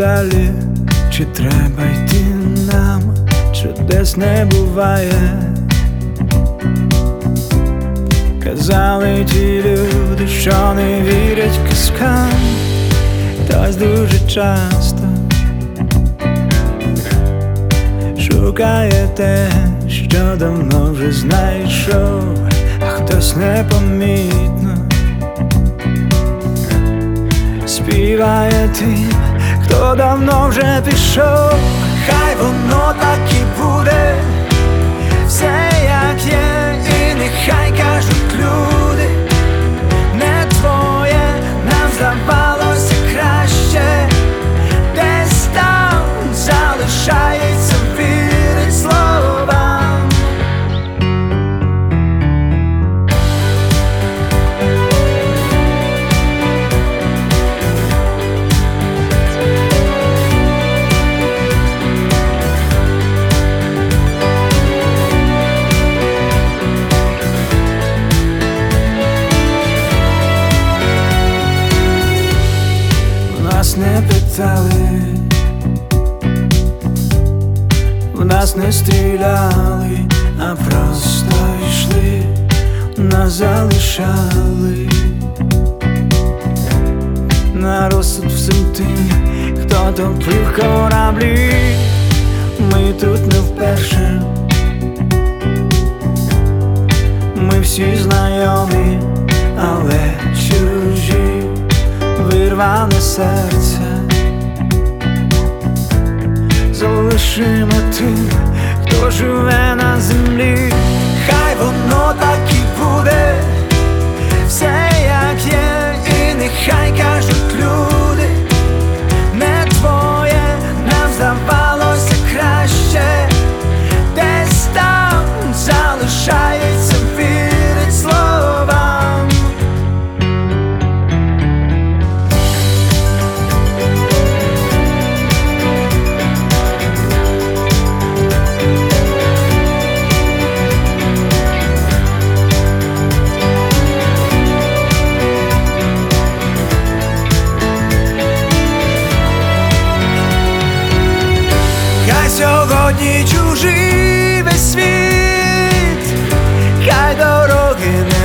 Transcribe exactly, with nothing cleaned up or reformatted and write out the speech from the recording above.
далі, чи треба йти нам, чудес не буває. Казали ті люди, що не вірять казкам, хтось дуже часто шукає те, що давно вже знайшов, а хтось непомітно співає тим, хто давно вже пішов. Хай воно так і буде, все як є, і нехай кажуть люди, не твоє, нам здавалося краще, десь там залишається вірить словам. Нас не питали, в нас не стріляли, а просто йшли, нас залишали на розсуд всім тим, хто топив кораблі. Ми тут не вперше, ми всі знайомі, але чужі. Вирване серце залишимо тим, хто живе на землі. Хай воно так і буде, все як є, і нехай кажуть люди, не твоє, нам здавалося краще, десь там залишається вірить словам. Сьогодні чужий весь світ, хай дороги не